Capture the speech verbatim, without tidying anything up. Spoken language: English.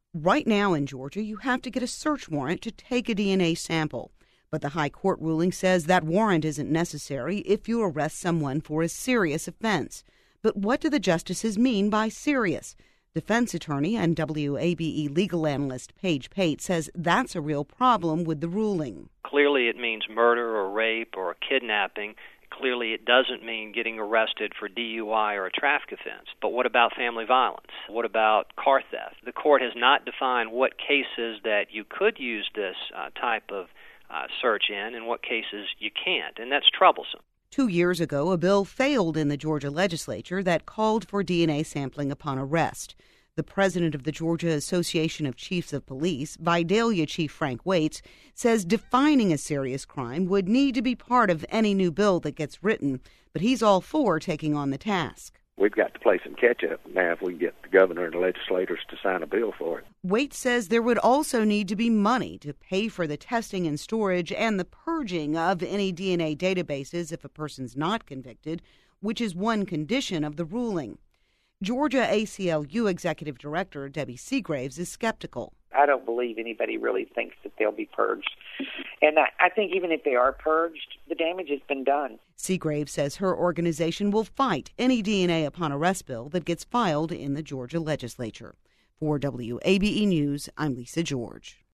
Right now in Georgia, you have to get a search warrant to take a D N A sample. But the high court ruling says that warrant isn't necessary if you arrest someone for a serious offense. But what do the justices mean by serious? Defense attorney and W A B E legal analyst Paige Pate says that's a real problem with the ruling. Clearly it means murder or rape or kidnapping. Clearly it doesn't mean getting arrested for D U I or a traffic offense. But what about family violence? What about car theft? The court has not defined what cases that you could use this uh, type of uh, search in and what cases you can't, and that's troublesome. Two years ago, a bill failed in the Georgia legislature that called for D N A sampling upon arrest. The president of the Georgia Association of Chiefs of Police, Vidalia Chief Frank Waits, says defining a serious crime would need to be part of any new bill that gets written, but he's all for taking on the task. We've got to play some catch-up now if we can get the governor and the legislators to sign a bill for it. Waits says there would also need to be money to pay for the testing and storage and the purging of any D N A databases if a person's not convicted, which is one condition of the ruling. Georgia A C L U Executive Director Debbie Seagraves is skeptical. I don't believe anybody really thinks that they'll be purged. And I, I think even if they are purged, the damage has been done. Seagraves says her organization will fight any D N A upon arrest bill that gets filed in the Georgia legislature. For W A B E News, I'm Lisa George.